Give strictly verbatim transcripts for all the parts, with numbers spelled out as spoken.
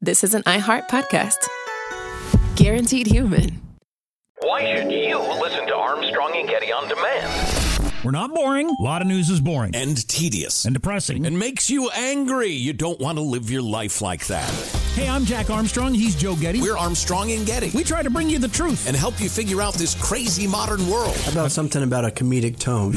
this is an iHeart podcast. Guaranteed human. Why should you listen to Armstrong and Getty on demand? We're not boring. A lot of news is boring. And tedious. And depressing. And makes you angry. You don't want to live your life like that. Hey, I'm Jack Armstrong. He's Joe Getty. We're Armstrong and Getty. We try to bring you the truth. And help you figure out this crazy modern world. How about something about a comedic tone?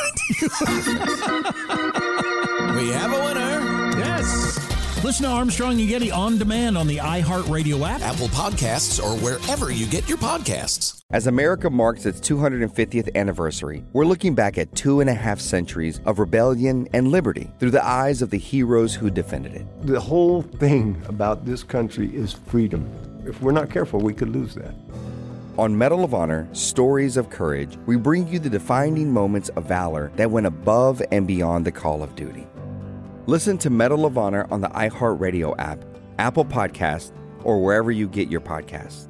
We have a winner. Yes. Listen to Armstrong and Getty on demand on the iHeartRadio app, Apple Podcasts, or wherever you get your podcasts. As America marks its two hundred fiftieth anniversary, we're looking back at two and a half centuries of rebellion and liberty through the eyes of the heroes who defended it. The whole thing about this country is freedom. If we're not careful, we could lose that. On Medal of Honor, Stories of Courage, we bring you the defining moments of valor that went above and beyond the call of duty. Listen to Medal of Honor on the iHeartRadio app, Apple Podcasts, or wherever you get your podcasts.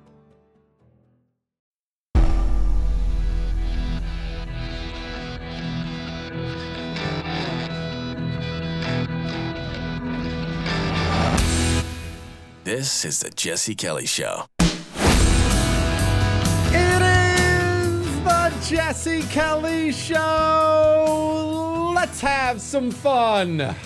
This is the Jesse Kelly Show. It is the Jesse Kelly Show. Let's have some fun.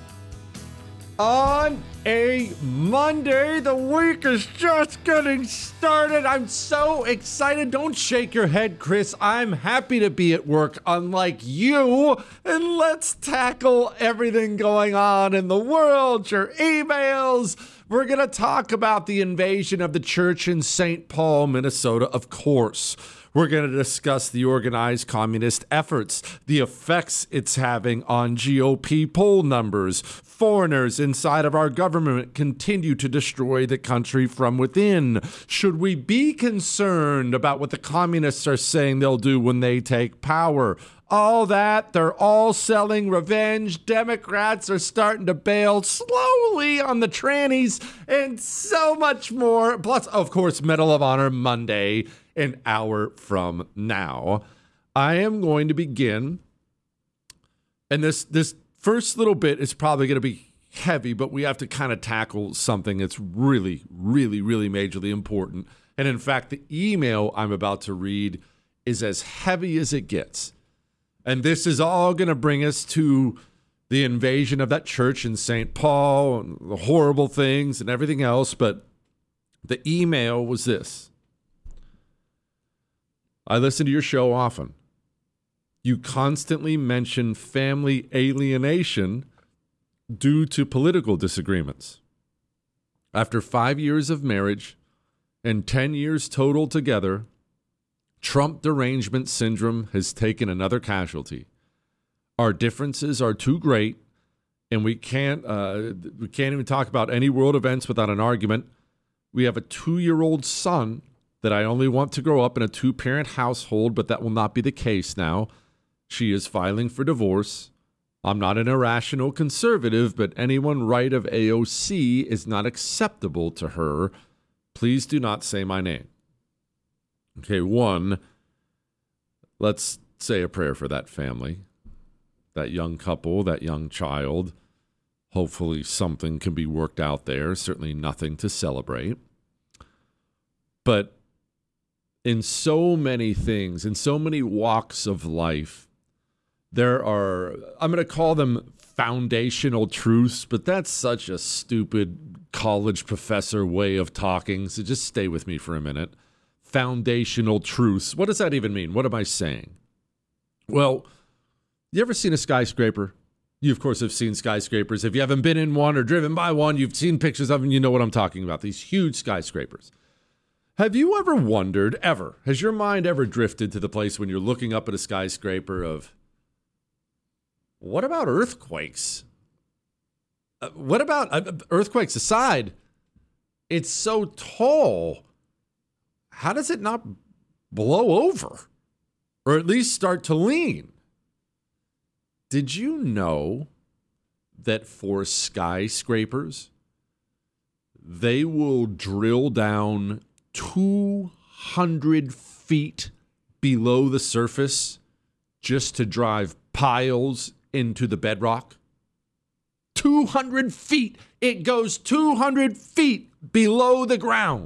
On a Monday, the week is just getting started. I'm so excited. Don't shake your head, Chris. I'm happy to be at work, unlike you. And let's tackle everything going on in the world, your emails. We're going to talk about the invasion of the church in Saint Paul, Minnesota, of course. We're going to discuss the organized communist efforts, the effects it's having on G O P poll numbers. Foreigners inside of our government continue to destroy the country from within. Should we be concerned about what the communists are saying they'll do when they take power? All that, they're all selling revenge. Democrats are starting to bail slowly on the trannies and so much more. Plus, of course, Medal of Honor Monday, an hour from now. I am going to begin, and this this first little bit is probably going to be heavy, but we have to kind of tackle something that's really, really, really majorly important. And in fact, the email I'm about to read is as heavy as it gets. And this is all going to bring us to the invasion of that church in Saint Paul and the horrible things and everything else. But the email was this. I listen to your show often. You constantly mention family alienation due to political disagreements. After five years of marriage and ten years total together, Trump derangement syndrome has taken another casualty. Our differences are too great, and we can't uh, we can't even talk about any world events without an argument. We have a two-year-old son that I only want to grow up in a two-parent household, but that will not be the case now. She is filing for divorce. I'm not an irrational conservative, but anyone right of A O C is not acceptable to her. Please do not say my name. Okay, one, let's say a prayer for that family, that young couple, that young child. Hopefully something can be worked out there. Certainly nothing to celebrate. But in so many things, in so many walks of life, there are, I'm going to call them foundational truths, but that's such a stupid college professor way of talking. So just stay with me for a minute. Foundational truths. What does that even mean? What am I saying? Well, you ever seen a skyscraper? You, of course, have seen skyscrapers. If you haven't been in one or driven by one, you've seen pictures of them, you know what I'm talking about. These huge skyscrapers. Have you ever wondered, ever, has your mind ever drifted to the place when you're looking up at a skyscraper of, what about earthquakes? Uh, what about, uh, earthquakes aside, it's so tall. How does it not blow over? Or at least start to lean? Did you know that for skyscrapers, they will drill down two hundred feet below the surface just to drive piles into the bedrock? two hundred feet. It goes two hundred feet below the ground.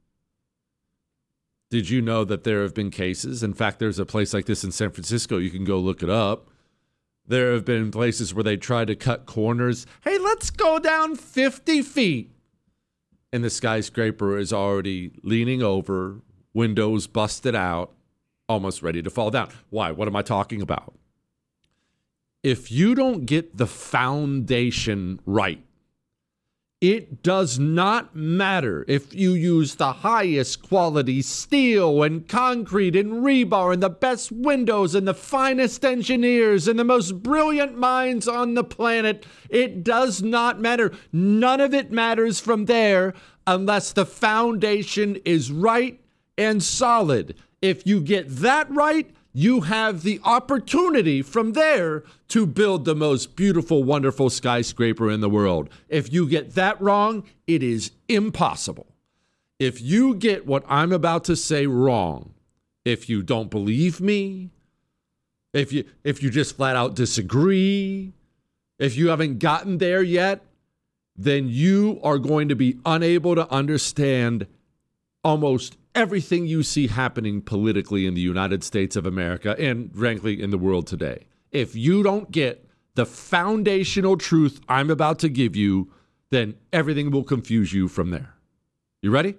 Did you know that there have been cases? In fact, there's a place like this in San Francisco. You can go look it up. There have been places where they try to cut corners. Hey, let's go down fifty feet. And the skyscraper is already leaning over, windows busted out, almost ready to fall down. Why? What am I talking about? If you don't get the foundation right, it does not matter if you use the highest quality steel and concrete and rebar and the best windows and the finest engineers and the most brilliant minds on the planet. It does not matter. None of it matters from there unless the foundation is right and solid. If you get that right, you have the opportunity from there to build the most beautiful, wonderful skyscraper in the world. If you get that wrong, it is impossible. If you get what I'm about to say wrong, if you don't believe me, if you if you just flat out disagree, if you haven't gotten there yet, then you are going to be unable to understand almost everything you see happening politically in the United States of America and, frankly, in the world today. If you don't get the foundational truth I'm about to give you, then everything will confuse you from there. You ready?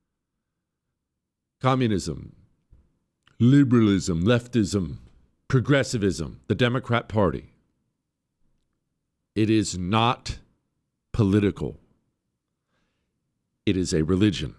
Communism, liberalism, leftism, progressivism, the Democrat Party. It is not political. It is a religion.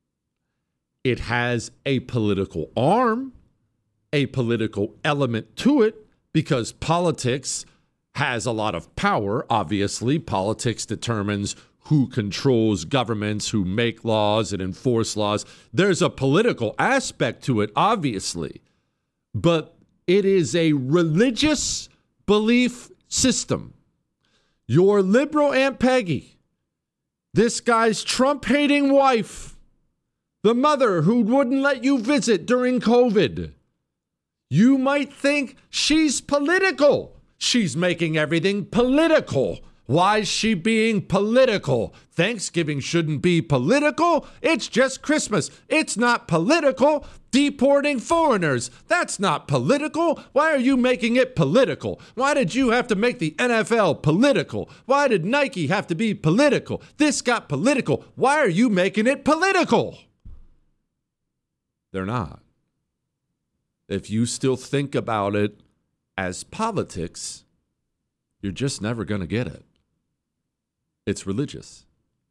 It has a political arm, a political element to it, because politics has a lot of power. Obviously, politics determines who controls governments, who make laws and enforce laws. There's a political aspect to it, obviously, but it is a religious belief system. Your liberal Aunt Peggy, this guy's Trump-hating wife, the mother who wouldn't let you visit during COVID. You might think she's political. She's making everything political. Why is she being political? Thanksgiving shouldn't be political. It's just Christmas. It's not political. Deporting foreigners, that's not political. Why are you making it political? Why did you have to make the N F L political? Why did Nike have to be political? This got political. Why are you making it political? They're not. If you still think about it as politics, you're just never going to get it. It's religious.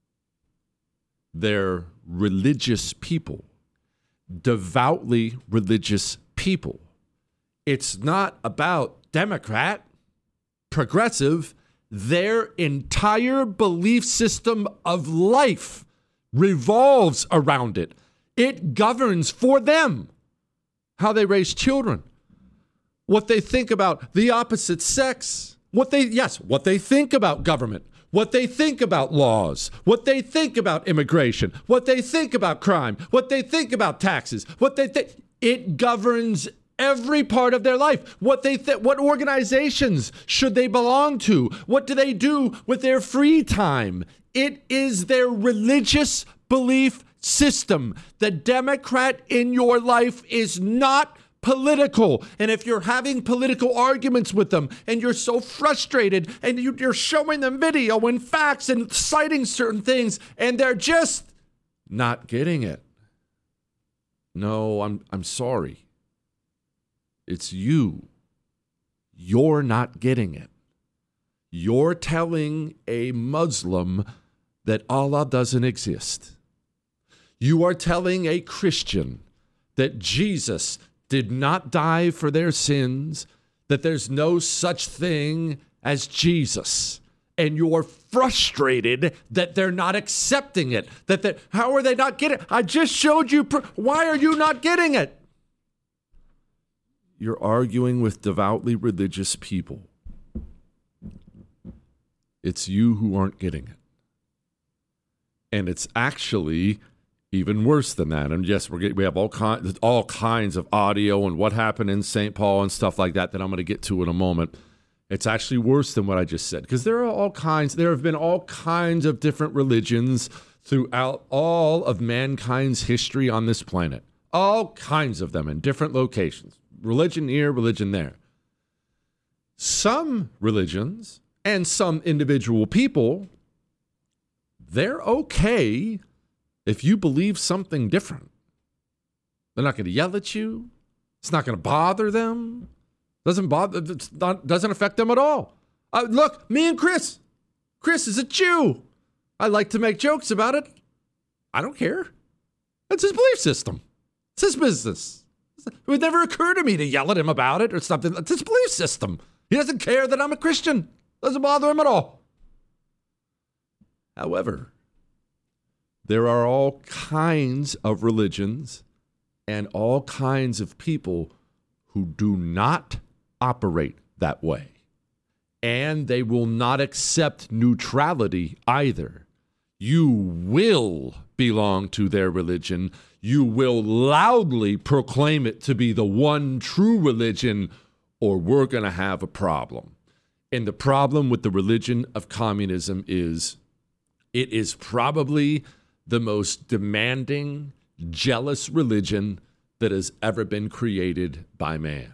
They're religious people, devoutly religious people. It's not about Democrat, progressive. Their entire belief system of life revolves around it. It governs for them how they raise children, what they think about the opposite sex, what they, yes, what they think about government, what they think about laws, what they think about immigration, what they think about crime, what they think about taxes, what they think. It governs every part of their life. What they th- what organizations should they belong to? What do they do with their free time? It is their religious belief system. The Democrat in your life is not political. And if you're having political arguments with them and you're so frustrated and you're showing them video and facts and citing certain things and they're just not getting it. No, I'm I'm sorry. It's you. You're not getting it. You're telling a Muslim that Allah doesn't exist. You are telling a Christian that Jesus did not die for their sins, that there's no such thing as Jesus. And you're frustrated that they're not accepting it. That they, how are they not getting it? I just showed you. Pr- Why are you not getting it? You're arguing with devoutly religious people. It's you who aren't getting it. And it's actually even worse than that. And yes, we're getting, we have all kinds, all kinds of audio and what happened in Saint Paul and stuff like that that I'm going to get to in a moment. It's actually worse than what I just said, because there are all kinds, there have been all kinds of different religions throughout all of mankind's history on this planet. All kinds of them in different locations. Religion here, religion there. Some religions and some individual people, they're okay if you believe something different. They're not going to yell at you. It's not going to bother them. Doesn't bother. It's not, doesn't affect them at all. Uh, look, me and Chris. Chris is a Jew. I like to make jokes about it. I don't care. That's his belief system. It's his business. It would never occur to me to yell at him about it or something. It's his belief system. He doesn't care that I'm a Christian. Doesn't bother him at all. However, there are all kinds of religions and all kinds of people who do not operate that way. And they will not accept neutrality either. You will belong to their religion. You will loudly proclaim it to be the one true religion, or we're going to have a problem. And the problem with the religion of communism is it is probably the most demanding, jealous religion that has ever been created by man.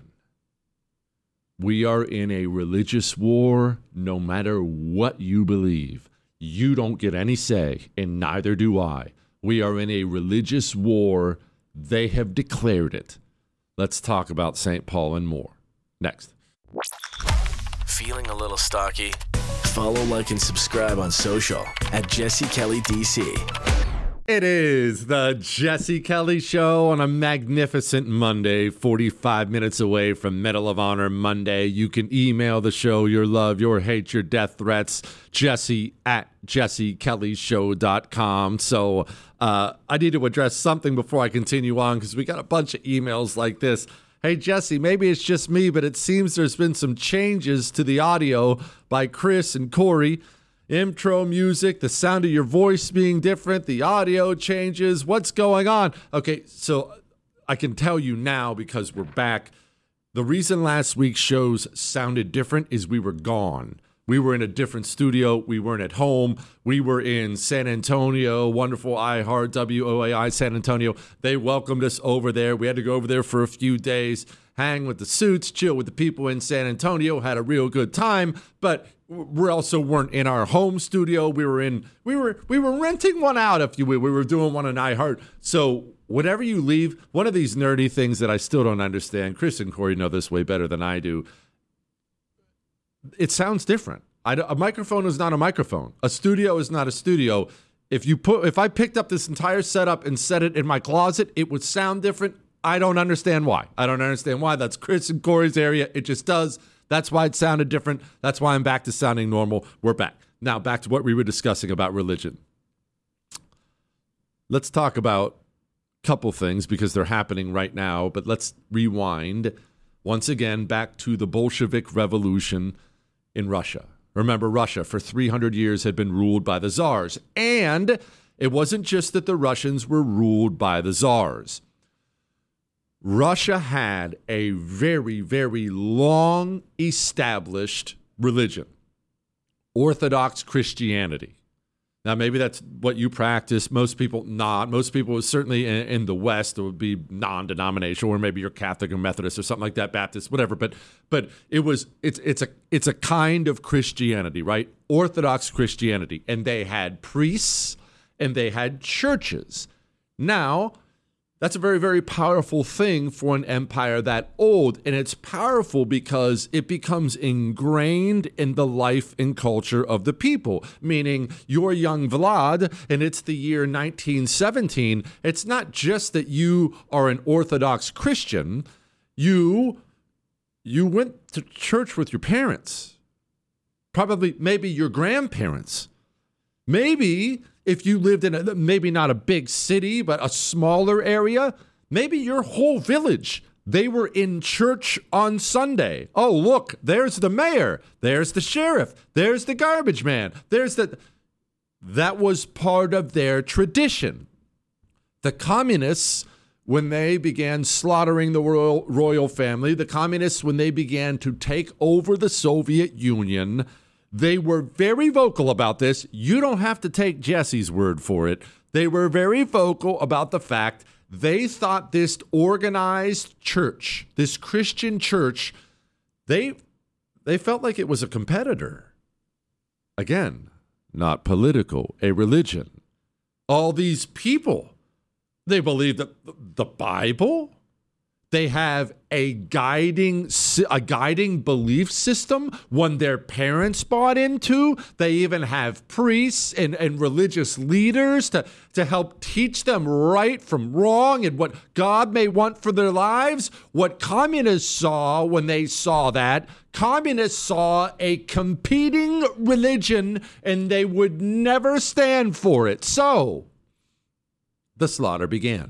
We are in a religious war no matter what you believe. You don't get any say, and neither do I. We are in a religious war. They have declared it. Let's talk about Saint Paul and more. Next. Feeling a little stocky? Follow, like, and subscribe on social at Jesse Kelly D C. It is the Jesse Kelly Show on a magnificent Monday, forty-five minutes away from Medal of Honor Monday. You can email the show your love, your hate, your death threats, Jesse at jesse kelly show dot com. So uh, I need to address something before I continue on, because we got a bunch of emails like this. Hey, Jesse, maybe it's just me, but it seems there's been some changes to the audio by Chris and Corey. Intro music, the sound of your voice being different, the audio changes. What's going on? Okay, so I can tell you now, because we're back. The reason last week's shows sounded different is we were gone. We were in a different studio. We weren't at home. We were in San Antonio, wonderful iHeart, W O A I San Antonio. They welcomed us over there. We had to go over there for a few days, hang with the suits, chill with the people in San Antonio, had a real good time, but we also weren't in our home studio. We were in, we were, we were renting one out, if you will. We were doing one on iHeart. So whenever you leave, one of these nerdy things that I still don't understand, Chris and Corey know this way better than I do, it sounds different. I, a microphone is not a microphone. A studio is not a studio. If you put, if I picked up this entire setup and set it in my closet, it would sound different. I don't understand why. I don't understand why. That's Chris and Corey's area. It just does. That's why it sounded different. That's why I'm back to sounding normal. We're back. Now, back to what we were discussing about religion. Let's talk about a couple things, because they're happening right now, but let's rewind once again back to the Bolshevik Revolution in Russia. Remember, Russia for three hundred years had been ruled by the czars, and it wasn't just that the Russians were ruled by the czars. Russia had a very, very long established religion, Orthodox Christianity. Now, maybe that's what you practice. Most people not. Most people, certainly in, in the West, it would be non-denominational, or maybe you're Catholic or Methodist or something like that, Baptist, whatever. But but it was it's it's a it's a kind of Christianity, right? Orthodox Christianity, and they had priests and they had churches. Now, that's a very, very powerful thing for an empire that old. And it's powerful because it becomes ingrained in the life and culture of the people. Meaning, you're young Vlad, and it's the year nineteen seventeen. It's not just that you are an Orthodox Christian. You, you went to church with your parents. Probably, maybe your grandparents. Maybe if you lived in a, maybe not a big city, but a smaller area, maybe your whole village, they were in church on Sunday. Oh, look, there's the mayor. There's the sheriff. There's the garbage man. There's the... That was part of their tradition. The communists when they began slaughtering the royal, royal family, the communists, when they began to take over the Soviet Union, they were very vocal about this. You don't have to take Jesse's word for it. They were very vocal about the fact they thought this organized church, this Christian church, they, they felt like it was a competitor. Again, not political, a religion. All these people, they believe that the Bible, they have a guiding a guiding belief system, one their parents bought into. They even have priests and, and religious leaders to, to help teach them right from wrong and what God may want for their lives. What communists saw when they saw that, communists saw a competing religion and they would never stand for it. So the slaughter began.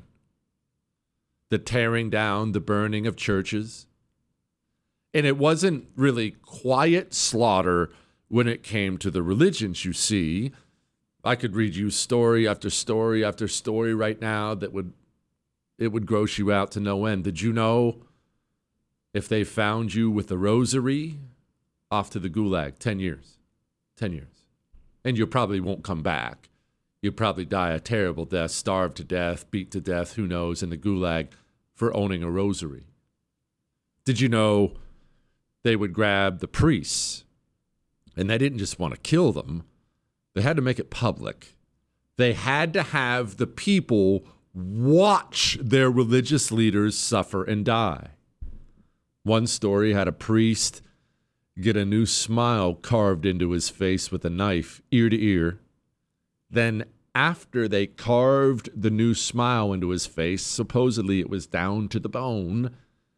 The tearing down, the burning of churches. And it wasn't really quiet slaughter when it came to the religions, you see. I could read you story after story after story right now that would, it would gross you out to no end. Did you know if they found you with a rosary, off to the gulag, ten years, ten years. And you probably won't come back. You'd probably die a terrible death, starve to death, beat to death, who knows, in the gulag for owning a rosary. Did you know they would grab the priests, and they didn't just want to kill them, they had to make it public. They had to have the people watch their religious leaders suffer and die. One story had a priest get a new smile carved into his face with a knife, ear to ear. Then after they carved the new smile into his face, supposedly it was down to the bone,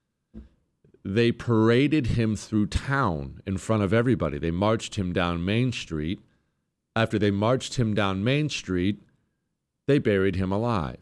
they paraded him through town in front of everybody. They marched him down Main Street. After they marched him down Main Street, they buried him alive.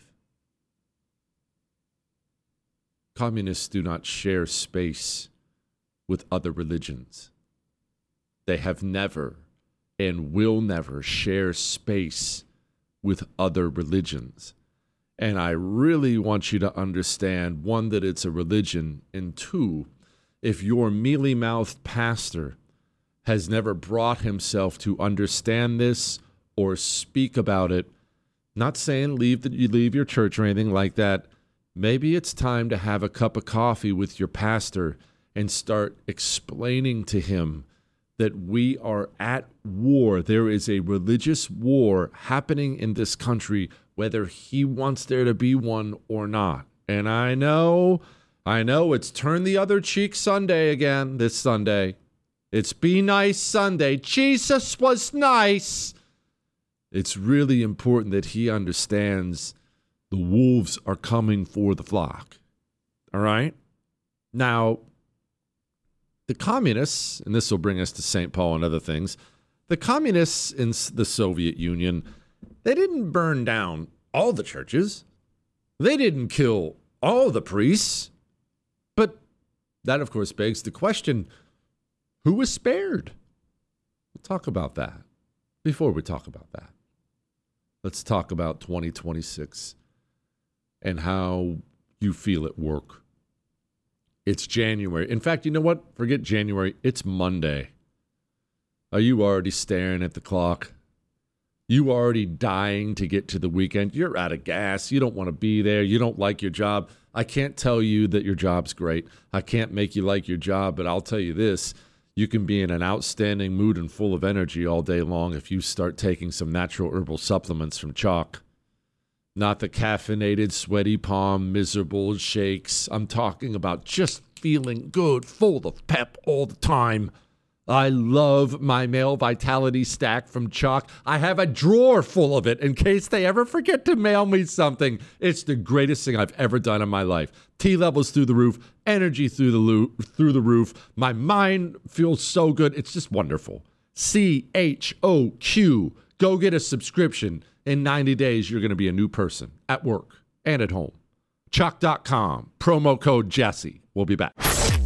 Communists do not share space with other religions. They have never and will never share space with other religions. And I really want you to understand, one, that it's a religion, and two, if your mealy-mouthed pastor has never brought himself to understand this or speak about it, not saying leave the, you leave your church or anything like that, maybe it's time to have a cup of coffee with your pastor and start explaining to him that we are at war. There is a religious war happening in this country, whether he wants there to be one or not. And I know, I know it's Turn the Other Cheek Sunday again this Sunday. It's Be Nice Sunday. Jesus was nice. It's really important that he understands the wolves are coming for the flock. All right? Now, the communists, and this will bring us to Saint Paul and other things, the communists in the Soviet Union, they didn't burn down all the churches. They didn't kill all the priests. But that, of course, begs the question, who was spared? We'll talk about that. Before we talk about that, let's talk about twenty twenty-six and how you feel at work. It's January. In fact, you know what? Forget January. It's Monday. Are you already staring at the clock? You already dying to get to the weekend? You're out of gas. You don't want to be there. You don't like your job. I can't tell you that your job's great. I can't make you like your job, but I'll tell you this. You can be in an outstanding mood and full of energy all day long if you start taking some natural herbal supplements from Chalk. Not the caffeinated, sweaty palm, miserable shakes. I'm talking about just feeling good, full of pep all the time. I love my male vitality stack from Chalk. I have a drawer full of it in case they ever forget to mail me something. It's the greatest thing I've ever done in my life. T levels through the roof, energy through the lo- through the roof. My mind feels so good. It's just wonderful. C H O Q. Go get a subscription. In ninety days, you're going to be a new person at work and at home. Chalk dot com, promo code Jesse. We'll be back.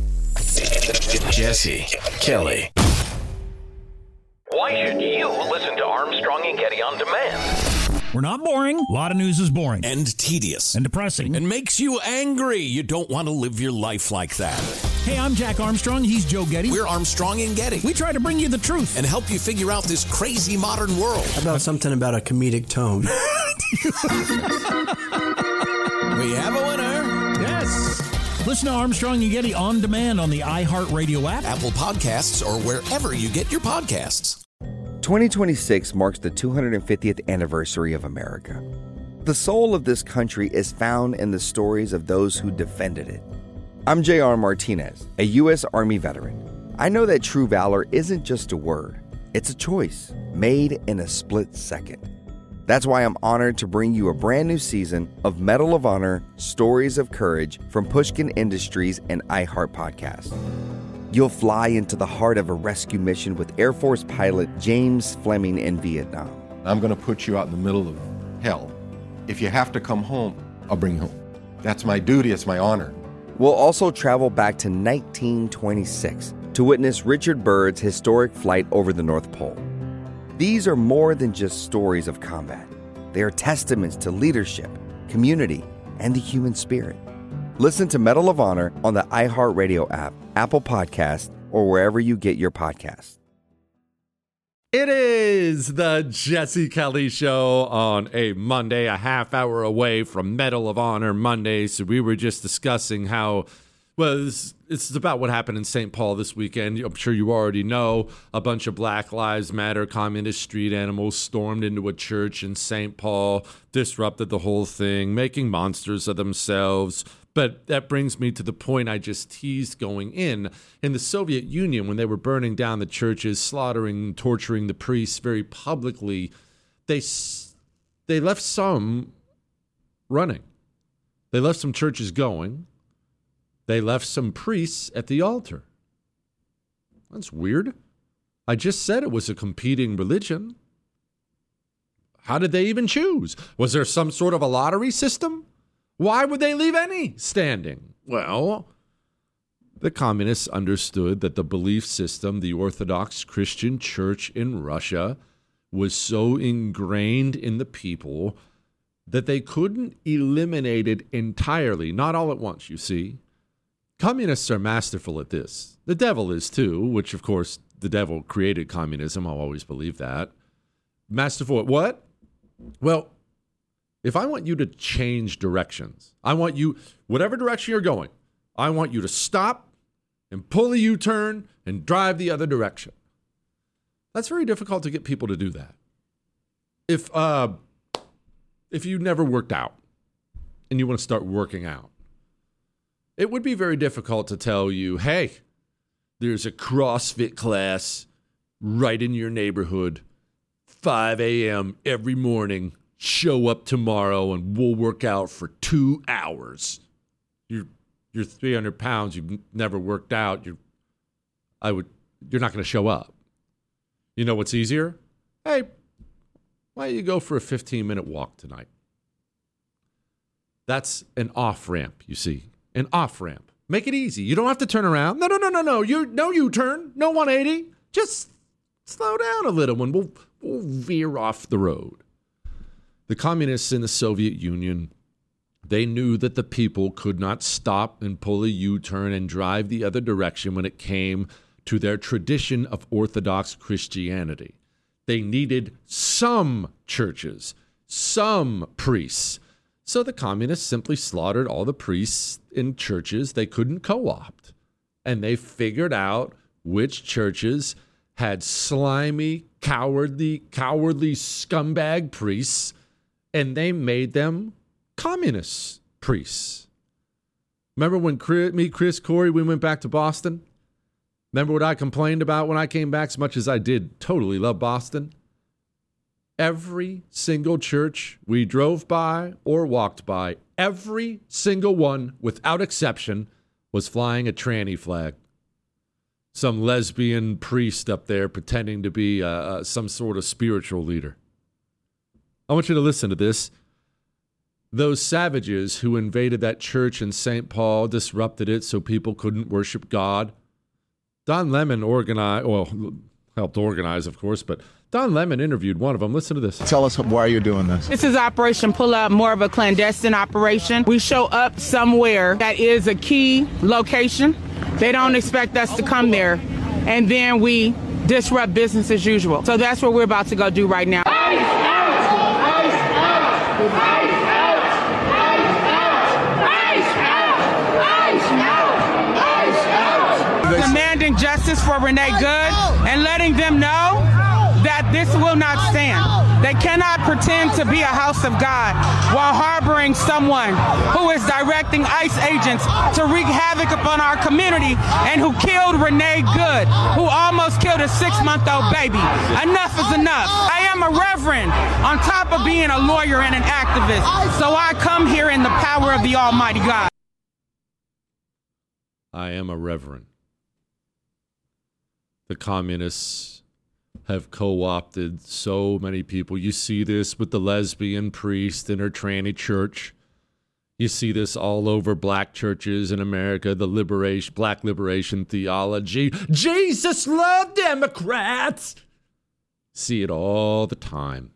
Jesse Kelly. Why should you listen to Armstrong and Getty on demand? We're not boring. A lot of news is boring. And tedious. And depressing. And makes you angry. You don't want to live your life like that. Hey, I'm Jack Armstrong. He's Joe Getty. We're Armstrong and Getty. We try to bring you the truth. And help you figure out this crazy modern world. How about something about a comedic tone? We have a winner. Yes. Listen to Armstrong and Getty on demand on the iHeartRadio app, Apple Podcasts, or wherever you get your podcasts. twenty twenty-six marks the two hundred fiftieth anniversary of America. The soul of this country is found in the stories of those who defended it. I'm J R Martinez, a U S Army veteran. I know that true valor isn't just a word. It's a choice made in a split second. That's why I'm honored to bring you a brand new season of Medal of Honor Stories of Courage from Pushkin Industries and iHeart Podcast. You'll fly into the heart of a rescue mission with Air Force pilot James Fleming in Vietnam. I'm going to put you out in the middle of hell. If you have to come home, I'll bring you home. That's my duty. It's my honor. We'll also travel back to nineteen twenty-six to witness Richard Byrd's historic flight over the North Pole. These are more than just stories of combat. They are testaments to leadership, community, and the human spirit. Listen to Medal of Honor on the iHeartRadio app, Apple Podcasts, or wherever you get your podcasts. It is the Jesse Kelly Show on a Monday, a half hour away from Medal of Honor Monday. So we were just discussing how, well, it's, it's about what happened in Saint Paul this weekend. I'm sure you already know a bunch of Black Lives Matter communist street animals stormed into a church in Saint Paul, disrupted the whole thing, making monsters of themselves. But that brings me to the point I just teased going in. In the Soviet Union, when they were burning down the churches, slaughtering, torturing the priests very publicly, they they left some running. They left some churches going. They left some priests at the altar. That's weird. I just said it was a competing religion. How did they even choose? Was there some sort of a lottery system? Why would they leave any standing? Well, the communists understood that the belief system, the Orthodox Christian Church in Russia, was so ingrained in the people that they couldn't eliminate it entirely, not all at once, you see. Communists are masterful at this. The devil is too, which, of course, the devil created communism. I'll always believe that. Masterful at what? Well, if I want you to change directions, I want you, whatever direction you're going, I want you to stop and pull a U-turn and drive the other direction. That's very difficult to get people to do that. If uh, if you never worked out and you want to start working out, it would be very difficult to tell you, hey, there's a CrossFit class right in your neighborhood, five a.m. every morning. Show up tomorrow and we'll work out for two hours. You're you're three hundred pounds. You've never worked out. You're I would you're not going to show up. You know what's easier? Hey, why don't you go for a fifteen minute walk tonight? That's an off ramp. You see, an off ramp. Make it easy. You don't have to turn around. No, no, no, no, no. You no U-turn. No one eighty. Just slow down a little and we'll we'll veer off the road. The communists in the Soviet Union, they knew that the people could not stop and pull a U-turn and drive the other direction when it came to their tradition of Orthodox Christianity. They needed some churches, some priests. So the communists simply slaughtered all the priests in churches they couldn't co-opt. And they figured out which churches had slimy, cowardly, cowardly scumbag priests, and they made them communist priests. Remember when Chris, me, Chris, Corey, we went back to Boston? Remember what I complained about when I came back, as much as I did totally love Boston? Every single church we drove by or walked by, every single one, without exception, was flying a tranny flag. Some lesbian priest up there pretending to be uh, uh, some sort of spiritual leader. I want you to listen to this. Those savages who invaded that church in Saint Paul, disrupted it so people couldn't worship God. Don Lemon organized, well, helped organize, of course, but Don Lemon interviewed one of them. Listen to this. Tell us why you're doing this. This is Operation Pull Up, more of a clandestine operation. We show up somewhere that is a key location. They don't expect us to come there, and then we disrupt business as usual. So that's what we're about to go do right now. Ice out! Ice out! Ice out! Ice out! Ice out! Ice out! Demanding justice for Renee Good and letting them know that this will not stand. They cannot pretend to be a house of God while harboring someone who is directing ICE agents to wreak havoc upon our community and who killed Renee Good, who almost killed a six-month-old baby. Enough is enough. I am a reverend on top of being a lawyer and an activist, so I come here in the power of the Almighty God. I am a reverend. The communists have co-opted so many people. You see this with the lesbian priest in her tranny church. You see this all over black churches in America, the liberation, black liberation theology. Jesus loved Democrats. See it all the time.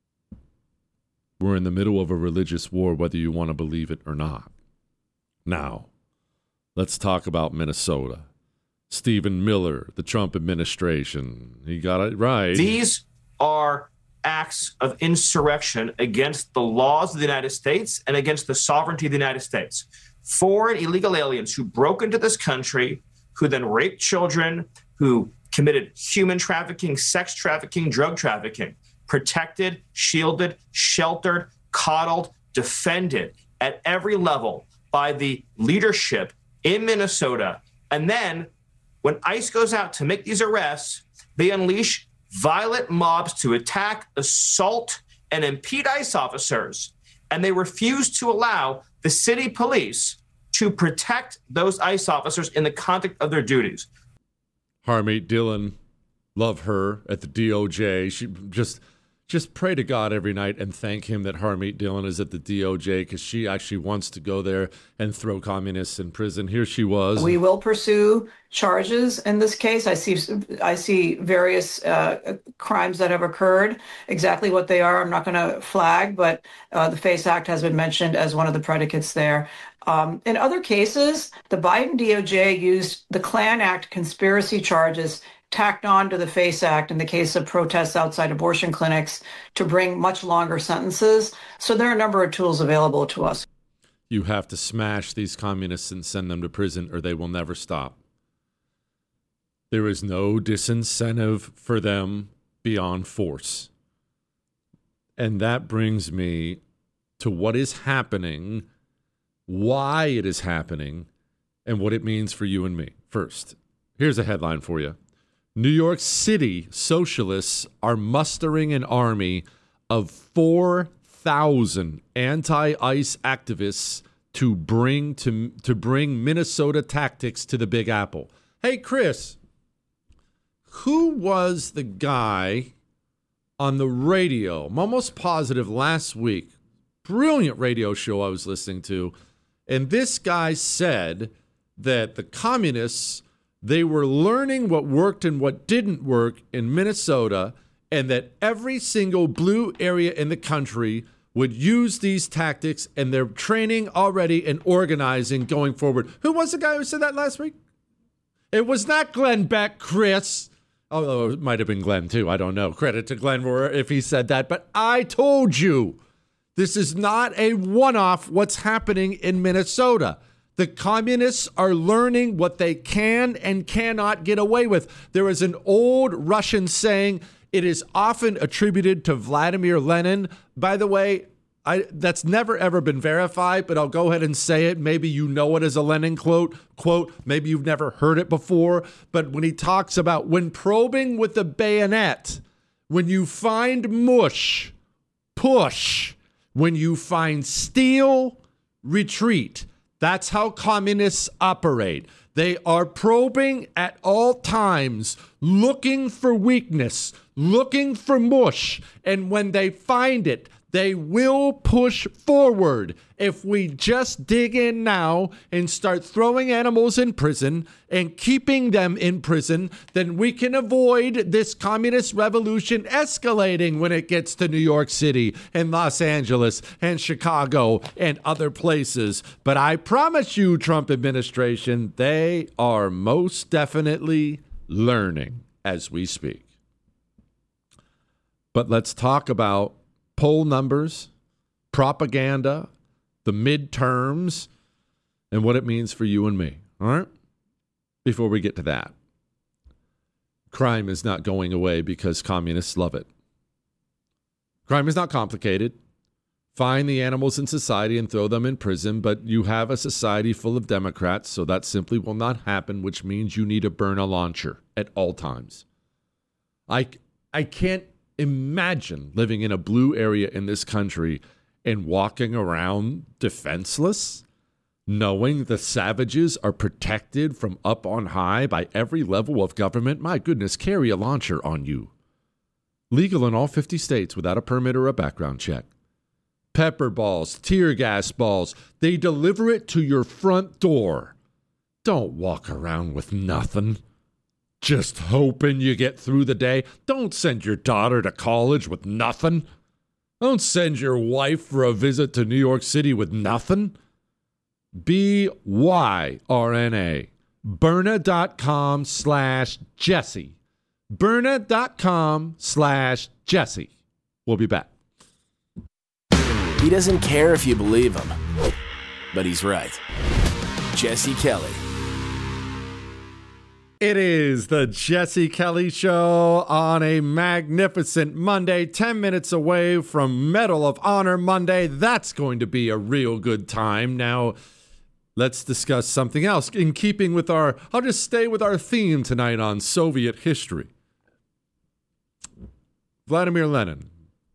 We're in the middle of a religious war, whether you want to believe it or not. Now, let's talk about Minnesota. Stephen Miller, the Trump administration. He got it right. These are acts of insurrection against the laws of the United States and against the sovereignty of the United States. Foreign illegal aliens who broke into this country, who then raped children, who committed human trafficking, sex trafficking, drug trafficking, protected, shielded, sheltered, coddled, defended at every level by the leadership in Minnesota. And then when ICE goes out to make these arrests, they unleash violent mobs to attack, assault, and impede ICE officers. And they refuse to allow the city police to protect those ICE officers in the conduct of their duties. Harmeet Dillon, love her at the D O J. She just just pray to God every night and thank him that Harmeet Dillon is at the D O J, because she actually wants to go there and throw communists in prison. Here she was. We will pursue charges in this case. I see I see various uh, crimes that have occurred. Exactly what they are, I'm not going to flag, but uh, the FACE Act has been mentioned as one of the predicates there. Um, in other cases, the Biden D O J used the Klan Act conspiracy charges tacked on to the FACE Act in the case of protests outside abortion clinics to bring much longer sentences. So there are a number of tools available to us. You have to smash these communists and send them to prison, or they will never stop. There is no disincentive for them beyond force. And that brings me to what is happening, why it is happening, and what it means for you and me. First, here's a headline for you. New York City socialists are mustering an army of four thousand anti-ICE activists to bring to to bring Minnesota tactics to the Big Apple. Hey, Chris, who was the guy on the radio? I'm almost positive last week. Brilliant radio show I was listening to. And this guy said that the communists, they were learning what worked and what didn't work in Minnesota, and that every single blue area in the country would use these tactics, and they're training already and organizing going forward. Who was the guy who said that last week? It was not Glenn Beck, Chris. Although it might have been Glenn, too. I don't know. Credit to Glenn if he said that. But I told you, this is not a one-off what's happening in Minnesota. The communists are learning what they can and cannot get away with. There is an old Russian saying, it is often attributed to Vladimir Lenin. By the way, I, that's never ever been verified, but I'll go ahead and say it. Maybe you know it as a Lenin quote, quote, maybe you've never heard it before. But when he talks about when probing with the bayonet, when you find mush, push. When you find steel, retreat. That's how communists operate. They are probing at all times, looking for weakness, looking for mush. And when they find it, They will push forward. If we just dig in now and start throwing animals in prison and keeping them in prison, then we can avoid this communist revolution escalating when it gets to New York City and Los Angeles and Chicago and other places. But I promise you, Trump administration, they are most definitely learning as we speak. But let's talk about poll numbers, propaganda, the midterms, and what it means for you and me. All right? Before we get to that, crime is not going away because communists love it. Crime is not complicated. Find the animals in society and throw them in prison, but you have a society full of Democrats, so that simply will not happen, which means you need to burn a launcher at all times. I, I can't imagine living in a blue area in this country and walking around defenseless, knowing the savages are protected from up on high by every level of government. My goodness, carry a launcher on you. Legal in all fifty states without a permit or a background check. Pepper balls, tear gas balls, they deliver it to your front door. Don't walk around with nothing. Just hoping you get through the day. Don't send your daughter to college with nothing. Don't send your wife for a visit to New York City with nothing. B Y R N A. Byrna.com slash Jesse. Byrna.com slash Jesse. We'll be back. He doesn't care if you believe him, but he's right. Jesse Kelly. It is the Jesse Kelly Show on a magnificent Monday, ten minutes away from Medal of Honor Monday. That's going to be a real good time. Now, let's discuss something else in keeping with our, I'll just stay with our theme tonight on Soviet history. Vladimir Lenin,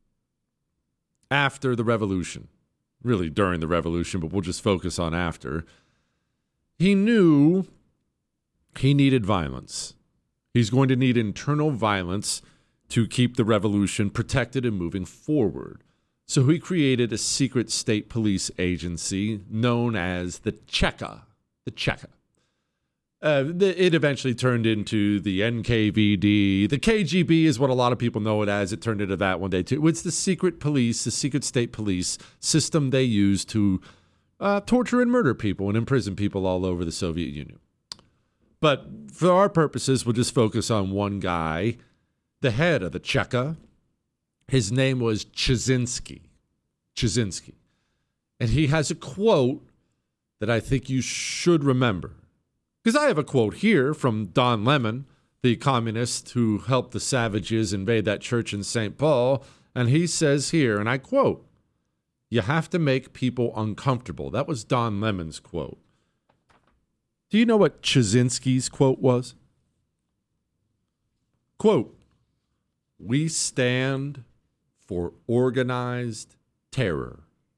after the revolution, really during the revolution, but we'll just focus on after, he knew he needed violence. He's going to need internal violence to keep the revolution protected and moving forward. So he created a secret state police agency known as the Cheka. The Cheka. Uh, the, it eventually turned into the N K V D. The K G B is what a lot of people know it as. It turned into that one day too. It's the secret police, the secret state police system they use to uh, torture and murder people and imprison people all over the Soviet Union. But for our purposes, we'll just focus on one guy, the head of the Cheka. His name was Chizhinsky. Chizhinsky. And he has a quote that I think you should remember. Because I have a quote here from Don Lemon, the communist who helped the savages invade that church in Saint Paul. And he says here, and I quote, "You have to make people uncomfortable." That was Don Lemon's quote. Do you know what Chizhinsky's quote was? Quote, "We stand for organized terror."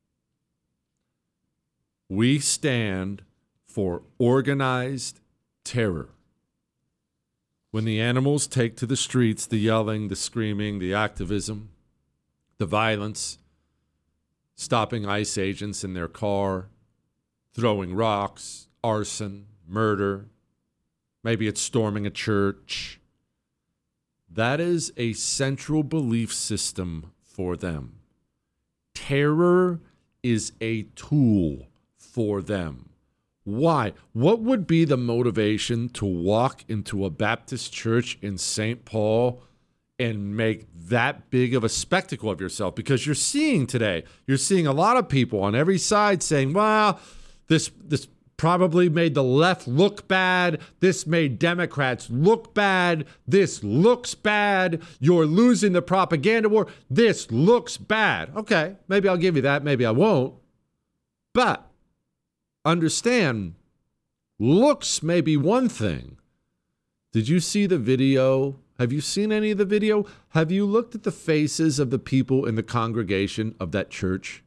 We stand for organized terror. When the animals take to the streets, the yelling, the screaming, the activism, the violence, stopping ICE agents in their car, throwing rocks, arson, murder, maybe it's storming a church. That is a central belief system for them. Terror is a tool for them. Why? What would be the motivation to walk into a Baptist church in Saint Paul and make that big of a spectacle of yourself? Because you're seeing today, you're seeing a lot of people on every side saying, well, this this probably made the left look bad. This made Democrats look bad. This looks bad. You're losing the propaganda war. This looks bad. Okay, maybe I'll give you that. Maybe I won't. But understand, looks may be one thing. Did you see the video? Have you seen any of the video? Have you looked at the faces of the people in the congregation of that church?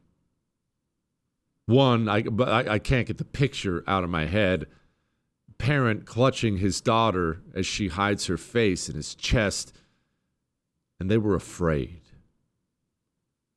One, I, but I, I can't get the picture out of my head. Parent clutching his daughter as she hides her face in his chest, and they were afraid.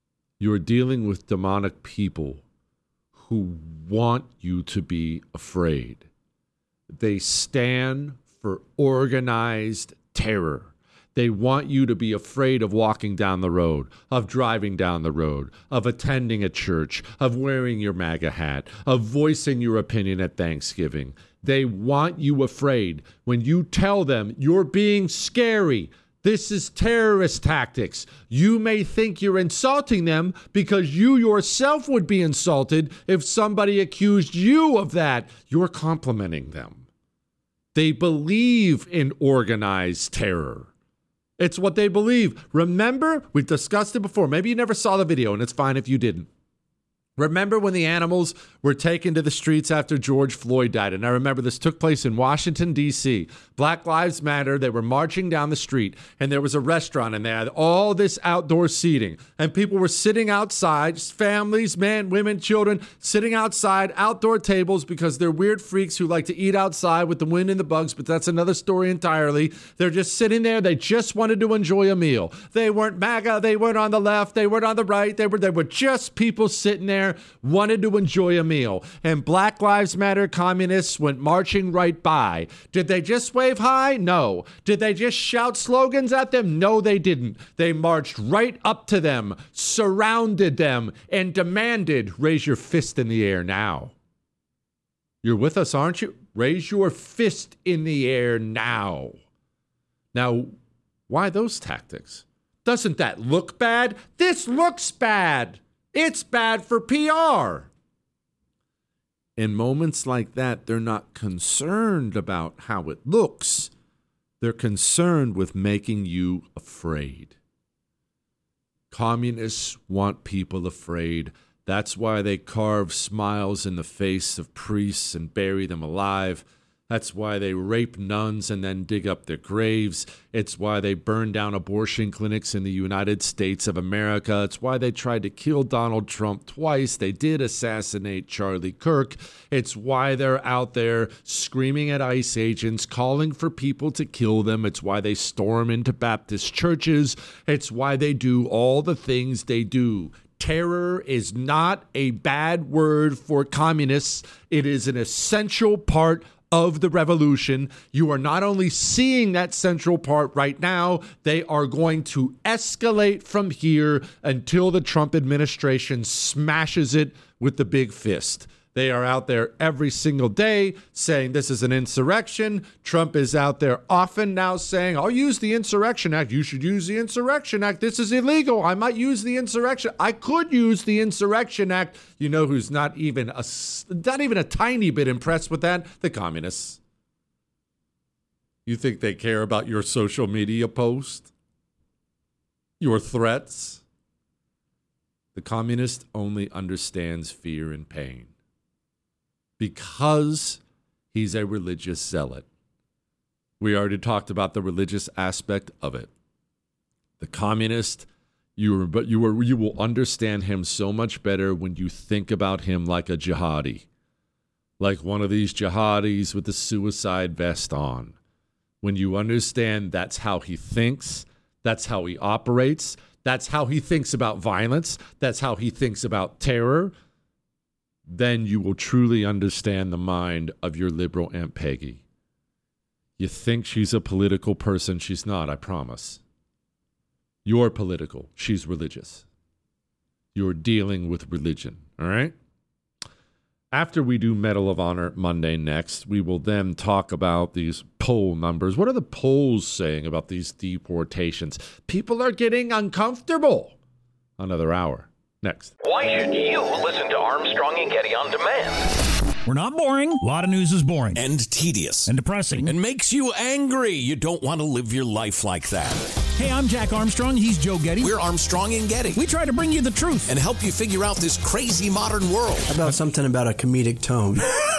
You're dealing with demonic people who want you to be afraid. They stand for organized terror. They want you to be afraid of walking down the road, of driving down the road, of attending a church, of wearing your MAGA hat, of voicing your opinion at Thanksgiving. They want you afraid. When you tell them you're being scary, this is terrorist tactics, you may think you're insulting them because you yourself would be insulted if somebody accused you of that. You're complimenting them. They believe in organized terror. It's what they believe. Remember, we've discussed it before. Maybe you never saw the video, and it's fine if you didn't. Remember when the animals were taken to the streets after George Floyd died? And I remember this took place in Washington, D C Black Lives Matter. They were marching down the street, and there was a restaurant, and they had all this outdoor seating. And people were sitting outside, families, men, women, children, sitting outside, outdoor tables, because they're weird freaks who like to eat outside with the wind and the bugs, but that's another story entirely. They're just sitting there. They just wanted to enjoy a meal. They weren't MAGA. They weren't on the left. They weren't on the right. They were, they were just people sitting there, wanted to enjoy a meal. And Black Lives Matter communists went marching right by. Did they just wave hi? No. Did they just shout slogans at them? No, they didn't. They marched right up to them, surrounded them, and demanded, raise your fist in the air now. You're with us, aren't you? Raise your fist in the air now. Now, why those tactics? Doesn't that look bad? This looks bad. It's bad for P R. In moments like that, they're not concerned about how it looks. They're concerned with making you afraid. Communists want people afraid. That's why they carve smiles in the face of priests and bury them alive. That's why they rape nuns and then dig up their graves. It's why they burn down abortion clinics in the United States of America. It's why they tried to kill Donald Trump twice. They did assassinate Charlie Kirk. It's why they're out there screaming at ICE agents, calling for people to kill them. It's why they storm into Baptist churches. It's why they do all the things they do. Terror is not a bad word for communists. It is an essential part of the revolution. You are not only seeing that central part right now, they are going to escalate from here until the Trump administration smashes it with the big fist. They are out there every single day saying this is an insurrection. Trump is out there often now saying, I'll use the Insurrection Act. You should use the Insurrection Act. This is illegal. I might use the Insurrection. I could use the Insurrection Act. You know who's not even a, not even a tiny bit impressed with that? The communists. You think they care about your social media post? Your threats? The communist only understands fear and pain. Because he's a religious zealot. We already talked about the religious aspect of it. The communist, you are, but you are, you will understand him so much better when you think about him like a jihadi, like one of these jihadis with the suicide vest on. When you understand that's how he thinks, that's how he operates, that's how he thinks about violence, that's how he thinks about terror, then you will truly understand the mind of your liberal Aunt Peggy. You think she's a political person. She's not, I promise. You're political. She's religious. You're dealing with religion, all right? After we do Medal of Honor Monday next, we will then talk about these poll numbers. What are the polls saying about these deportations? People are getting uncomfortable. Another hour. Next. Why should you listen to Armstrong and Getty on demand? We're not boring. A lot of news is boring. And tedious. And depressing. And makes you angry. You don't want to live your life like that. Hey, I'm Jack Armstrong. He's Joe Getty. We're Armstrong and Getty. We try to bring you the truth. And help you figure out this crazy modern world. How about something about a comedic tone?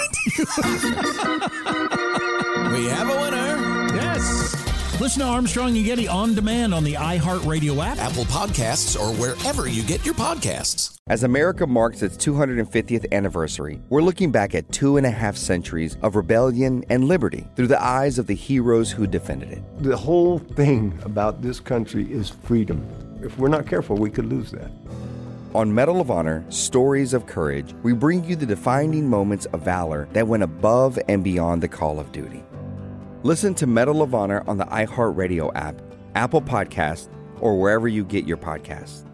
We have a winner. Yes. Listen to Armstrong and Getty on demand on the iHeartRadio app, Apple Podcasts, or wherever you get your podcasts. As America marks its two hundred fiftieth anniversary, we're looking back at two and a half centuries of rebellion and liberty through the eyes of the heroes who defended it. The whole thing about this country is freedom. If we're not careful, we could lose that. On Medal of Honor, Stories of Courage, we bring you the defining moments of valor that went above and beyond the call of duty. Listen to Medal of Honor on the iHeartRadio app, Apple Podcasts, or wherever you get your podcasts.